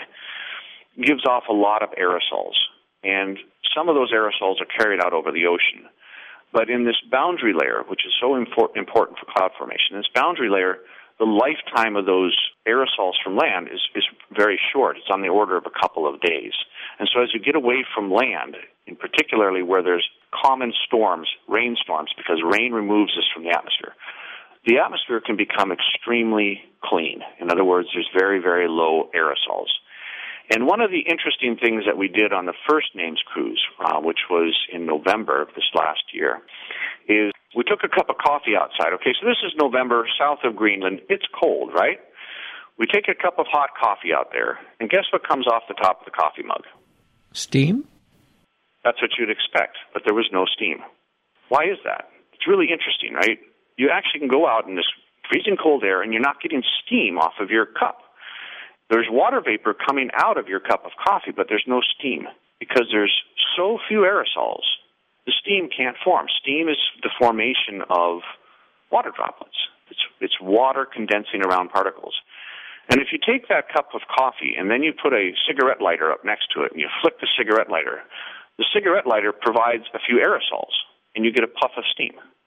gives off a lot of aerosols, and some of those aerosols are carried out over the ocean. But in this boundary layer, which is so import- important for cloud formation, this boundary layer, the lifetime of those aerosols from land is, is very short. It's on the order of a couple of days. And so as you get away from land, in particularly where there's common storms, rainstorms, because rain removes this from the atmosphere, the atmosphere can become extremely clean. In other words, there's very, very low aerosols. And one of the interesting things that we did on the first NAMES cruise, uh, which was in November of this last year, is we took a cup of coffee outside. Okay, so this is November, south of Greenland. It's cold, right? We take a cup of hot coffee out there, and guess what comes off the top of the coffee mug? Steam? That's what you'd expect, but there was no steam. Why is that? It's really interesting, right? You actually can go out in this freezing cold air, and you're not getting steam off of your cup. There's water vapor coming out of your cup of coffee, but there's no steam because there's so few aerosols. The steam can't form. Steam is the formation of water droplets. It's, it's water condensing around particles. And if you take that cup of coffee and then you put a cigarette lighter up next to it and you flick the cigarette lighter, the cigarette lighter provides a few aerosols and you get a puff of steam.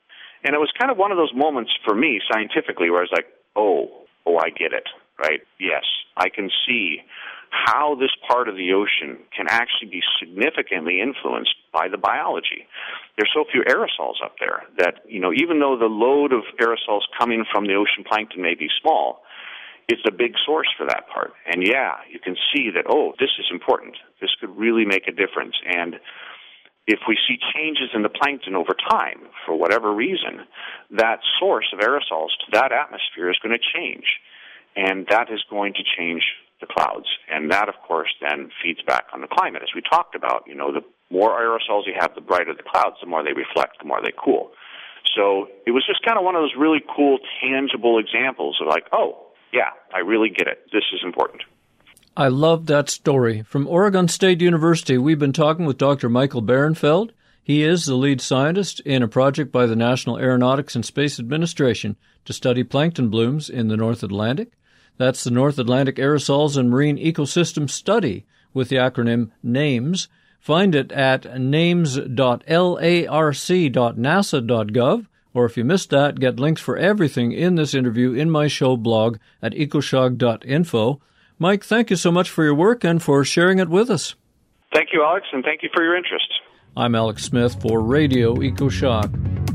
And it was kind of one of those moments for me scientifically where I was like, oh, oh, I get it, right? Yes, I can see how this part of the ocean can actually be significantly influenced by the biology. There's so few aerosols up there that, you know, even though the load of aerosols coming from the ocean plankton may be small, it's a big source for that part. And yeah, you can see that, oh, this is important. This could really make a difference. And if we see changes in the plankton over time, for whatever reason, that source of aerosols to that atmosphere is going to change. And that is going to change the clouds. And that, of course, then feeds back on the climate. As we talked about, you know, the more aerosols you have, the brighter the clouds, the more they reflect, the more they cool. So it was just kind of one of those really cool, tangible examples of like, oh, yeah, I really get it. This is important. I love that story. From Oregon State University, we've been talking with Doctor Michael Barenfeld. He is the lead scientist in a project by the National Aeronautics and Space Administration to study plankton blooms in the North Atlantic. That's the North Atlantic Aerosols and Marine Ecosystem Study, with the acronym NAMES. Find it at names dot larc dot nasa dot gov, or if you missed that, get links for everything in this interview in my show blog at ecoshock dot info. Mike, thank you so much for your work and for sharing it with us. Thank you, Alex, and thank you for your interest. I'm Alex Smith for Radio EcoShock.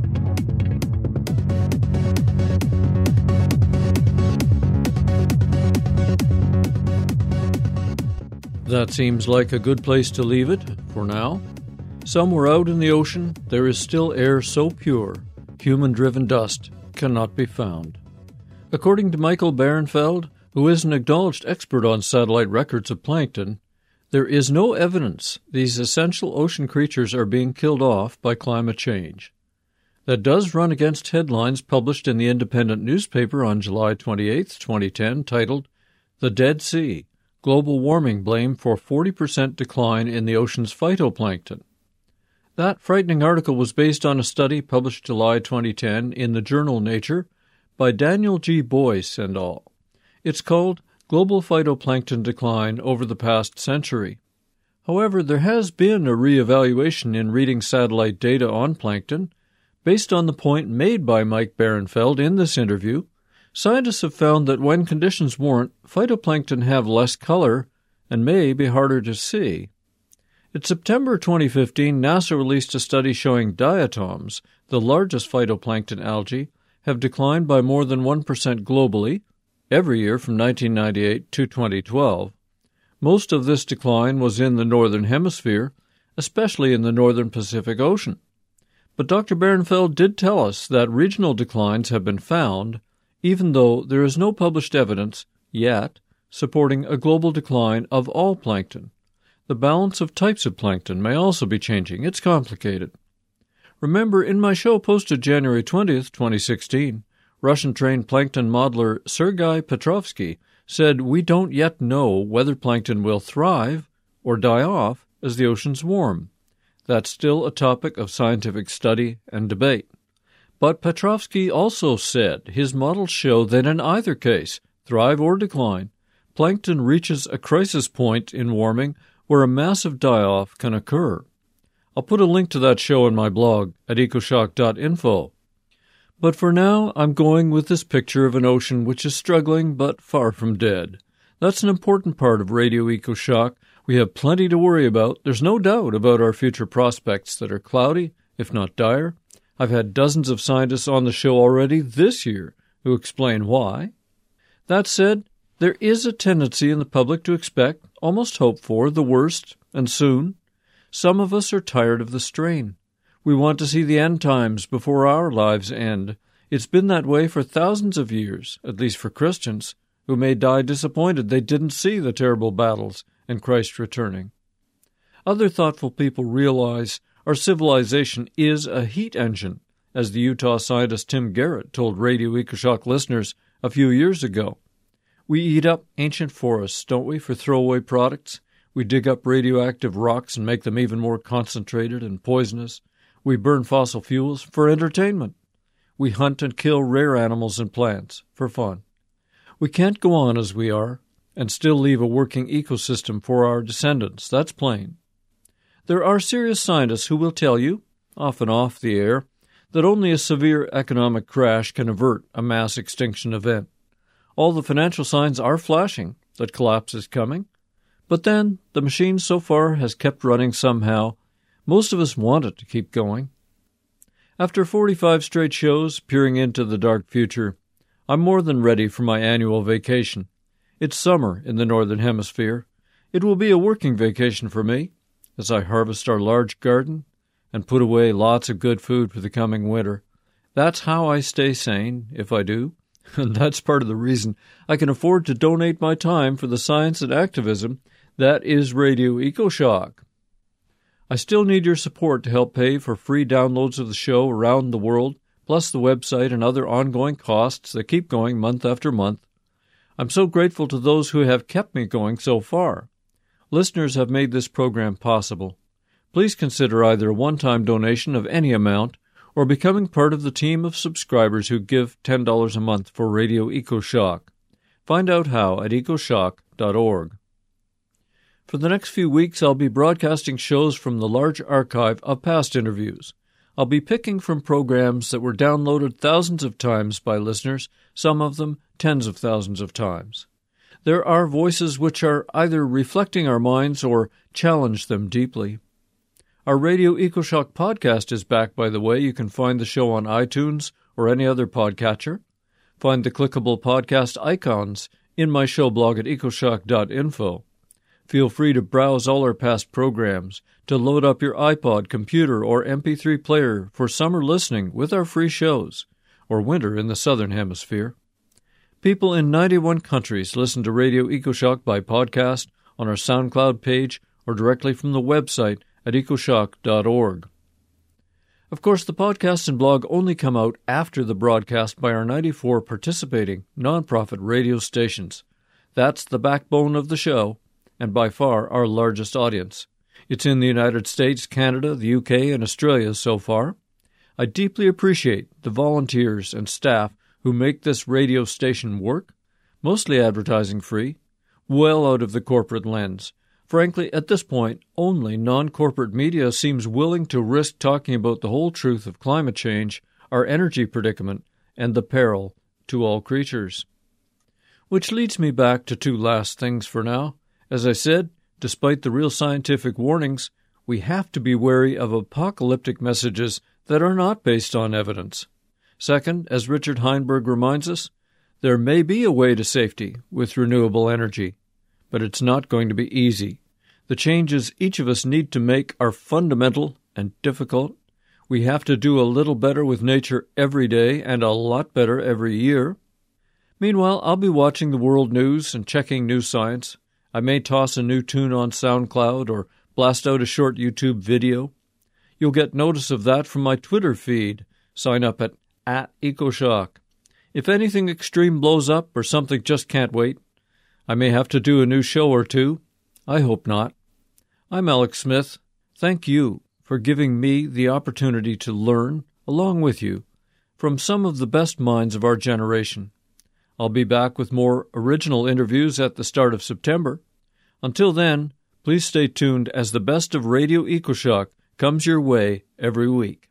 That seems like a good place to leave it for now. Somewhere out in the ocean, there is still air so pure, human-driven dust cannot be found. According to Michael Barenfeld, who is an acknowledged expert on satellite records of plankton, there is no evidence these essential ocean creatures are being killed off by climate change. That does run against headlines published in the Independent newspaper on July twenty-eighth, twenty ten, titled, "The Dead Sea, Global Warming Blamed for forty percent Decline in the Ocean's Phytoplankton." That frightening article was based on a study published July twenty ten in the journal Nature by Daniel G. Boyce and al. It's called Global Phytoplankton Decline Over the Past Century. However, there has been a re-evaluation in reading satellite data on plankton. Based on the point made by Mike Barenfeld in this interview, scientists have found that when conditions warrant, phytoplankton have less color and may be harder to see. In September twenty fifteen, NASA released a study showing diatoms, the largest phytoplankton algae, have declined by more than one percent globally, every year from nineteen ninety-eight to twenty twelve. Most of this decline was in the Northern Hemisphere, especially in the Northern Pacific Ocean. But Doctor Barenfeld did tell us that regional declines have been found, even though there is no published evidence, yet, supporting a global decline of all plankton. The balance of types of plankton may also be changing. It's complicated. Remember, in my show posted January twentieth, twenty sixteen, Russian-trained plankton modeler Sergei Petrovsky said we don't yet know whether plankton will thrive or die off as the oceans warm. That's still a topic of scientific study and debate. But Petrovsky also said his models show that in either case, thrive or decline, plankton reaches a crisis point in warming where a massive die-off can occur. I'll put a link to that show in my blog at ecoshock dot info. But for now, I'm going with this picture of an ocean which is struggling but far from dead. That's an important part of Radio EcoShock. We have plenty to worry about. There's no doubt about our future prospects that are cloudy, if not dire. I've had dozens of scientists on the show already this year who explain why. That said, there is a tendency in the public to expect, almost hope for, the worst, and soon. Some of us are tired of the strain. We want to see the end times before our lives end. It's been that way for thousands of years, at least for Christians, who may die disappointed they didn't see the terrible battles and Christ returning. Other thoughtful people realize our civilization is a heat engine, as the Utah scientist Tim Garrett told Radio EcoShock listeners a few years ago. We eat up ancient forests, don't we, for throwaway products? We dig up radioactive rocks and make them even more concentrated and poisonous. We burn fossil fuels for entertainment. We hunt and kill rare animals and plants for fun. We can't go on as we are and still leave a working ecosystem for our descendants. That's plain. There are serious scientists who will tell you, often off the air, that only a severe economic crash can avert a mass extinction event. All the financial signs are flashing that collapse is coming, but then the machine so far has kept running somehow. Most of us want it to keep going. After forty-five straight shows peering into the dark future, I'm more than ready for my annual vacation. It's summer in the Northern Hemisphere. It will be a working vacation for me as I harvest our large garden and put away lots of good food for the coming winter. That's how I stay sane, if I do, and that's part of the reason I can afford to donate my time for the science and activism that is Radio EcoShock. I still need your support to help pay for free downloads of the show around the world, plus the website and other ongoing costs that keep going month after month. I'm so grateful to those who have kept me going so far. Listeners have made this program possible. Please consider either a one-time donation of any amount or becoming part of the team of subscribers who give ten dollars a month for Radio EcoShock. Find out how at ecoshock dot org. For the next few weeks, I'll be broadcasting shows from the large archive of past interviews. I'll be picking from programs that were downloaded thousands of times by listeners, some of them tens of thousands of times. There are voices which are either reflecting our minds or challenge them deeply. Our Radio EcoShock podcast is back, by the way. You can find the show on iTunes or any other podcatcher. Find the clickable podcast icons in my show blog at ecoshock dot info. Feel free to browse all our past programs, to load up your iPod, computer, or M P three player for summer listening with our free shows, or winter in the Southern Hemisphere. People in ninety-one countries listen to Radio EcoShock by podcast, on our SoundCloud page, or directly from the website at ecoshock dot org. Of course, the podcast and blog only come out after the broadcast by our ninety-four participating nonprofit radio stations. That's the backbone of the show, and by far our largest audience. It's in the United States, Canada, the U K, and Australia so far. I deeply appreciate the volunteers and staff who make this radio station work, mostly advertising-free, well out of the corporate lens. Frankly, at this point, only non-corporate media seems willing to risk talking about the whole truth of climate change, our energy predicament, and the peril to all creatures. Which leads me back to two last things for now. As I said, despite the real scientific warnings, we have to be wary of apocalyptic messages that are not based on evidence. Second, as Richard Heinberg reminds us, there may be a way to safety with renewable energy, but it's not going to be easy. The changes each of us need to make are fundamental and difficult. We have to do a little better with nature every day and a lot better every year. Meanwhile, I'll be watching the world news and checking new science. I may toss a new tune on SoundCloud or blast out a short YouTube video. You'll get notice of that from my Twitter feed. Sign up at, at EcoShock. If anything extreme blows up or something just can't wait, I may have to do a new show or two. I hope not. I'm Alex Smith. Thank you for giving me the opportunity to learn, along with you, from some of the best minds of our generation. I'll be back with more original interviews at the start of September. Until then, please stay tuned as the best of Radio EcoShock comes your way every week.